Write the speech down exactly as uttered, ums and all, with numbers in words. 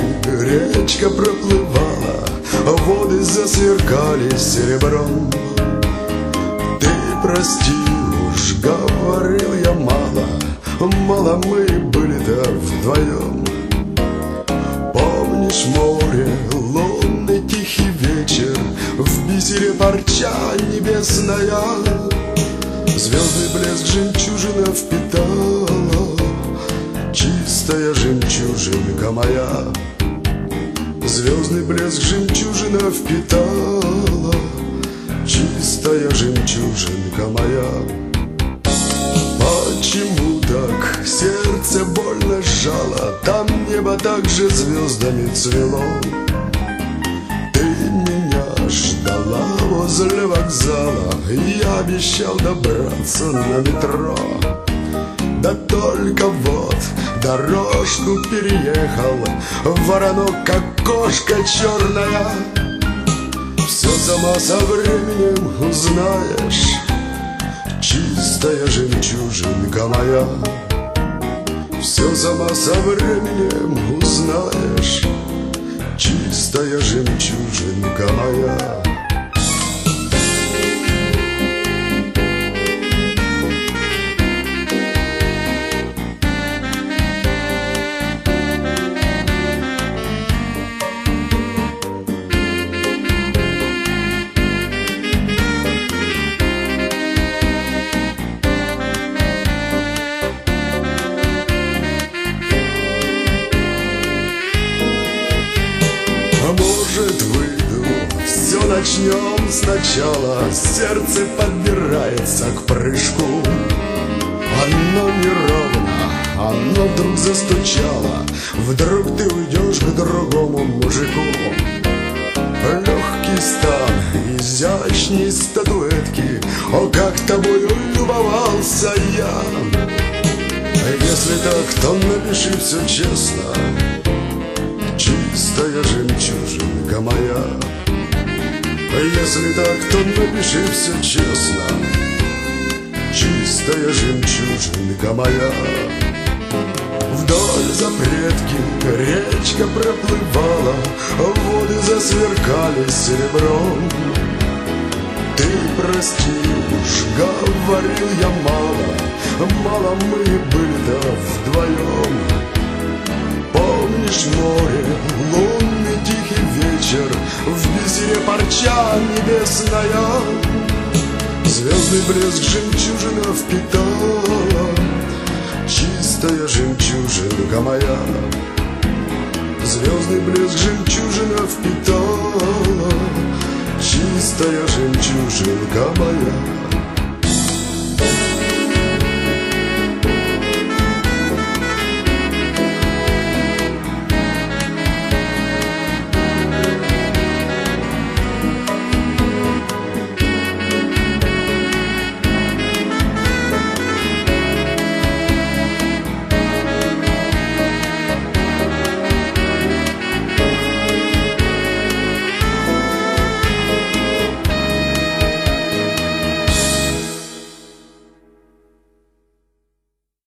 речка проплывала, воды засверкали серебром. Ты прости, уж говорил я мало, мало мы были-то вдвоем. Помнишь море, лунный тихий вечер, в бисере парча небесная, звездный блеск жемчужина впитала, чистая жемчужинка моя. Звездный блеск жемчужина впитала, чистая жемчужинка моя. Почему так сердце больно сжало, там небо также звездами цвело? Ты меня ждала возле вокзала, я обещал добраться на метро. Да только вот дорожку переехал воронок, как кошка черная. Все сама со временем узнаешь, чистая жемчужинка моя. Все сама со временем узнаешь, чистая жемчужинка моя. Может, выйду, все начнем сначала, сердце подбирается к прыжку. Оно неровно, оно вдруг застучало, вдруг ты уйдешь к другому мужику. Легкий стан, изящней статуэтки, о, как тобою любовался я. Если так, то напиши все честно, чистая жемчужинка моя. Если так, то напиши все честно, чистая жемчужинка моя. Вдоль запретки речка проплывала, воды засверкали серебром. Ты прости, уж говорил я мало, мало мы были-то вдвоем. Помнишь море, лунный тихий вечер, в бисере парча небесная, звездный блеск жемчужина впитала, чистая жемчужинка моя. Звездный блеск жемчужина впитала, чистая жемчужинка моя.